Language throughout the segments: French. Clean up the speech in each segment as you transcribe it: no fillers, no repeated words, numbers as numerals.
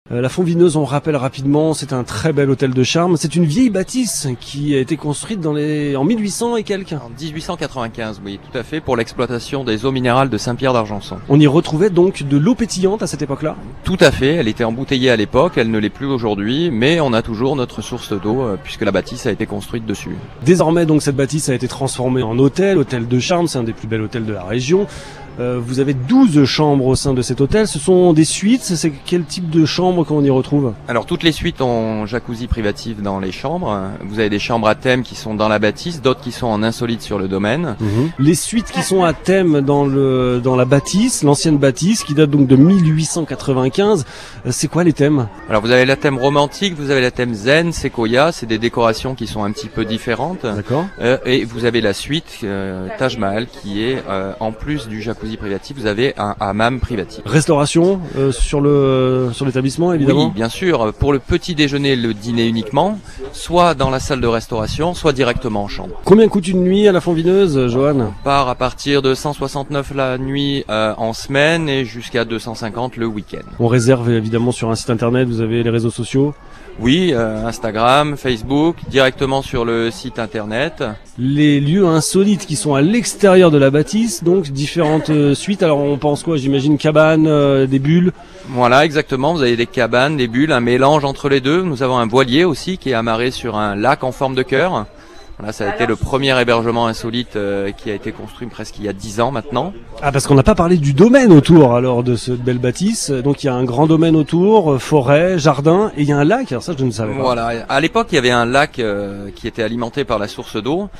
La Font-Vineuse, on rappelle rapidement, c'est un très bel hôtel de charme. C'est une vieille bâtisse qui a été construite en 1800 et quelques. En 1895, oui, tout à fait, pour l'exploitation des eaux minérales de Saint-Pierre-d'Argenson. On y retrouvait donc de l'eau pétillante à cette époque-là? Tout à fait, elle était embouteillée à l'époque, elle ne l'est plus aujourd'hui, mais on a toujours notre source d'eau puisque la bâtisse a été construite dessus. Désormais, donc, cette bâtisse a été transformée en hôtel de charme, c'est un des plus bels hôtels de la région. Vous avez 12 chambres au sein de cet hôtel. Ce sont des suites. C'est quel type de chambre qu'on y retrouve? Alors toutes les suites ont jacuzzi privatif dans les chambres. Vous avez des chambres à thème qui sont dans la bâtisse, d'autres qui sont en insolite sur le domaine. Les suites qui sont à thème dans la bâtisse, l'ancienne bâtisse, qui date donc de 1895, c'est quoi les thèmes? Alors vous avez la thème romantique, vous avez la thème zen, séquoia, c'est des décorations qui sont un petit peu différentes. D'accord. Et vous avez la suite Taj Mahal qui est en plus du jacuzzi privatif, vous avez un hammam privatif. Restauration sur l'établissement, évidemment. Oui, bien sûr. Pour le petit déjeuner et le dîner uniquement, soit dans la salle de restauration, soit directement en chambre. Combien coûte une nuit à la Font-Vineuse, Johan? On part à partir de 169 la nuit en semaine et jusqu'à 250 le week-end. On réserve évidemment sur un site internet, vous avez les réseaux sociaux. Oui, Instagram, Facebook, directement sur le site internet. Les lieux insolites qui sont à l'extérieur de la bâtisse, donc différentes suites. Alors on pense quoi? J'imagine cabanes, des bulles. Voilà, exactement. Vous avez des cabanes, des bulles, un mélange entre les deux. Nous avons un voilier aussi qui est amarré sur un lac en forme de cœur. Voilà, ça a été le premier hébergement insolite qui a été construit presque il y a 10 ans maintenant. Ah, parce qu'on n'a pas parlé du domaine autour alors de cette belle bâtisse. Donc il y a un grand domaine autour, forêt, jardin, et il y a un lac. Alors ça, je ne savais pas. Voilà, à l'époque il y avait un lac qui était alimenté par la source d'eau.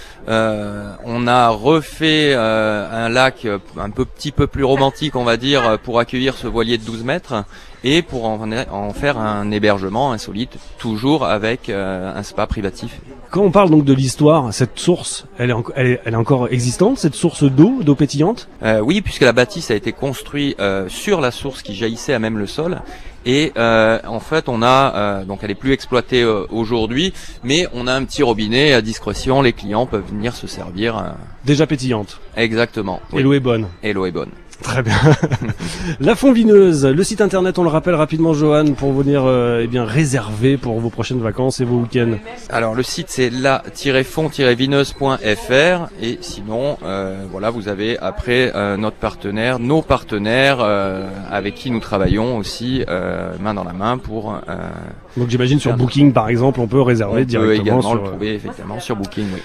On a refait un lac un petit peu plus romantique, on va dire, pour accueillir ce voilier de 12 mètres. Et pour en faire un hébergement insolite, toujours avec un spa privatif. Quand on parle donc de l'histoire, cette source, elle est encore existante, cette source d'eau pétillante? Oui, puisque la bâtisse a été construite sur la source qui jaillissait à même le sol. Et en fait, on a donc elle est plus exploitée aujourd'hui, mais on a un petit robinet à discrétion. Les clients peuvent venir se servir. Déjà pétillante. Exactement. Oui. Et l'eau est bonne. Et l'eau est bonne. Très bien. La Font-Vineuse, le site internet, on le rappelle rapidement, Johan, pour venir réserver pour vos prochaines vacances et vos week-ends. Alors le site c'est la-font-vineuse.fr et sinon voilà, vous avez après nos partenaires avec qui nous travaillons aussi main dans la main pour donc j'imagine sur Booking par exemple on peut réserver directement on peut également le trouver effectivement sur Booking, oui.